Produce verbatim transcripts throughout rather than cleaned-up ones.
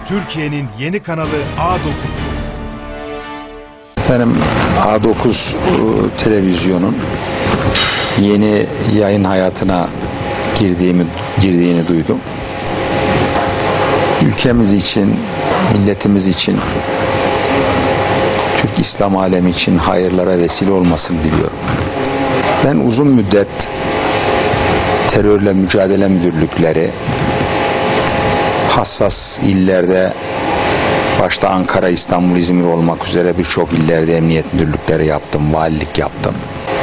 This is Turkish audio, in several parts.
Türkiye'nin yeni kanalı A dokuz. Efendim, A dokuz e, televizyonun yeni yayın hayatına girdiğimi girdiğini duydum. Ülkemiz için, milletimiz için, Türk İslam alemi için hayırlara vesile olmasını diliyorum. Ben uzun müddet terörle mücadele müdürlükleri, hassas illerde, başta Ankara, İstanbul, İzmir olmak üzere birçok illerde emniyet müdürlükleri yaptım, valilik yaptım.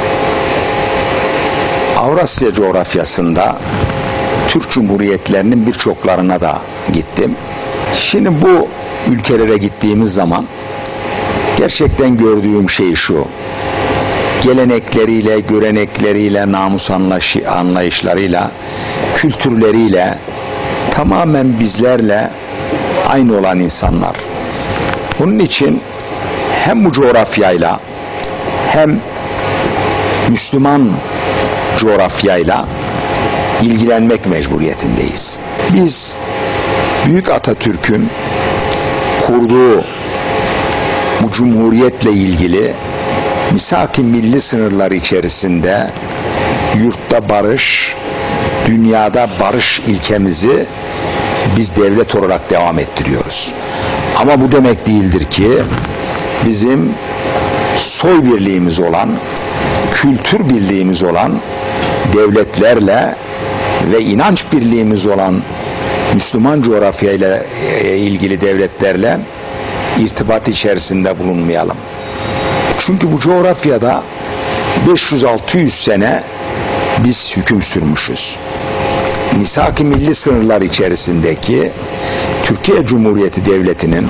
Avrasya coğrafyasında Türk Cumhuriyetlerinin birçoklarına da gittim. Şimdi bu ülkelere gittiğimiz zaman gerçekten gördüğüm şey şu: gelenekleriyle, görenekleriyle, namus anlayışlarıyla, kültürleriyle tamamen bizlerle aynı olan insanlar. Bunun için hem bu coğrafyayla hem Müslüman coğrafyayla ilgilenmek mecburiyetindeyiz. Biz Büyük Atatürk'ün kurduğu bu cumhuriyetle ilgili misak-ı milli sınırları içerisinde yurtta barış, dünyada barış ilkemizi biz devlet olarak devam ettiriyoruz. Ama bu demek değildir ki bizim soy birliğimiz olan, kültür birliğimiz olan devletlerle ve inanç birliğimiz olan Müslüman coğrafyayla ilgili devletlerle irtibat içerisinde bulunmayalım. Çünkü bu coğrafyada beş yüz altı yüz sene biz hüküm sürmüşüz. Misak-ı milli sınırlar içerisindeki Türkiye Cumhuriyeti Devleti'nin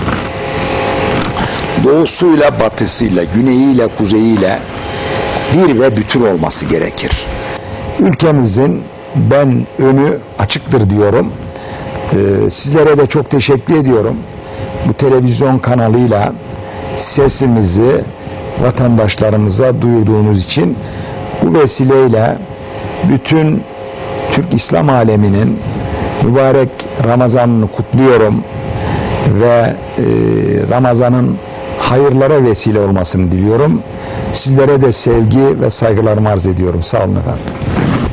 doğusuyla batısıyla, güneyiyle kuzeyiyle bir ve bütün olması gerekir. Ülkemizin ben önü açıktır diyorum. Ee, sizlere de çok teşekkür ediyorum. Bu televizyon kanalıyla sesimizi vatandaşlarımıza duyurduğunuz için, bu vesileyle bütün Türk İslam aleminin mübarek Ramazan'ını kutluyorum ve e, Ramazan'ın hayırlara vesile olmasını diliyorum. Sizlere de sevgi ve saygılarımı arz ediyorum. Sağ olun efendim.